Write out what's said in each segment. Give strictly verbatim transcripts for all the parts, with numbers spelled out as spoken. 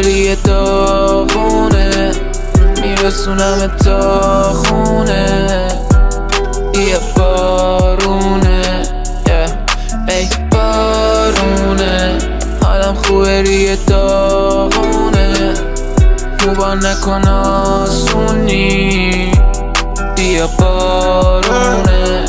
خوبری داغونه، میرسونم تا خونه. یه بارونه yeah. ای بارونه، حالم خوبری داغونه، خوبا نکن آسونی. بیا بارونه.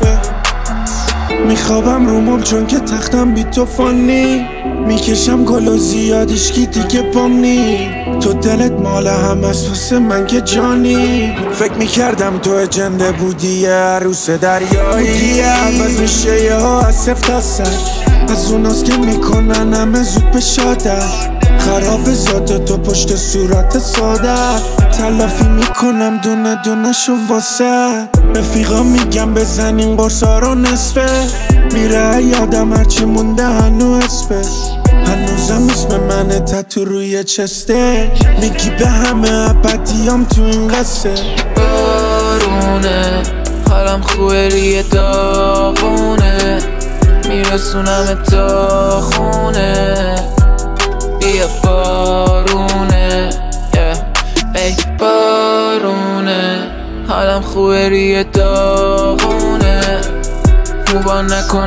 میخوابم رو مبل چون که تختم بی تو فانی، میکشم گل و زیادش کی دیگه پام نی. تو دلت مال هم از واسه من که جانی، فکر میکردم تو اجنده بودی عروس دریایی، بودی عوض میشه یه ها از سفت تا سر، از اوناست که میکنن همه زود به شادر. خراب ذات تو پشت صورت ساده، تلافی میکنم دونه دونه شو واسه رفیقا، میگم بزنین قرصا رو نصفه. میره یادم هرچی مونده هنو اسپه، هنوزم اسم منه تتو روی چسته. میگی به همه ابدیام تو این قصه. بارونه، حالم خوبری داغونه، میرسونم تا خونه. بیا بارونه yeah. ای بارونه، حالم خوبری داغونه، خوبا نکن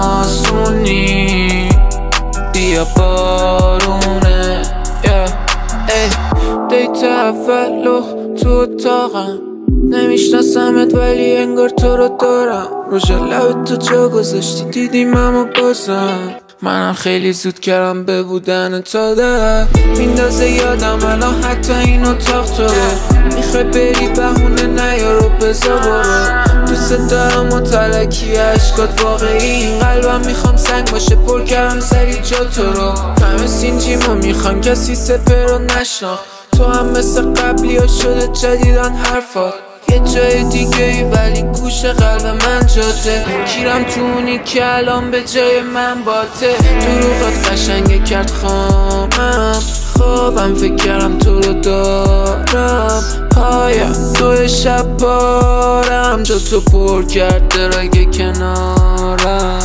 آسونی. بیا بارونه yeah. ای دیت اول لخ تو اتاقم، نمیشناسمت ولی انگار تو رو دارم. روژ لبت تو جا گذاشتی دیدیم اما بازم، منم خیلی زود کردم به بودن تا ده. میندازه یادم الان حتی این اتاق تو رو، میخوای بری بهونه نیارو بزا برو. دوست دارم و تلکی عشقات واقعی، این قلبم میخوام سنگ باشه پر کردم سری جا تو رو. همه سینجی ما میخوام کسی سپر رو نشناخ، تو هم مثل قبلی ها شده جدیدن حرفات. یه جای دیگه ای ولی گوش قلب من جاته، کیرم تو اونی که الان به جای من باته. دروغات قشنگه کرد خامم، خوابم فکر کردم تو رو دارم. پایم تو شب بارم، جا تو پر کرد درگه کنارم.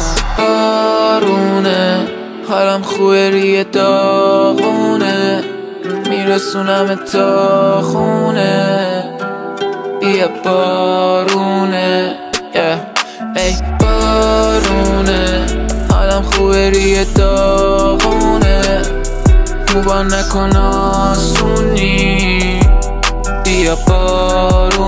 بارونه، حالم خوبری داغونه، میرسونم تا خونه. بیا بارونه yeah. ای بارونه، حالم خوبری داغونه، خوبا نکن آسونی. بیا بارونه.